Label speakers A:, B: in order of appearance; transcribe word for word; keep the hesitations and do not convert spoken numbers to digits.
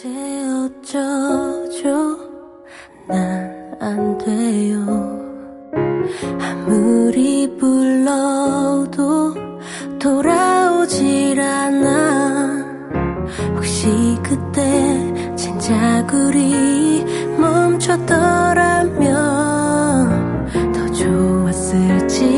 A: 이제 어쩌죠? 난 안 돼요. 아무리 불러도 돌아오질 않아. 혹시 그때 진짜구리 멈췄더라면 더 좋았을지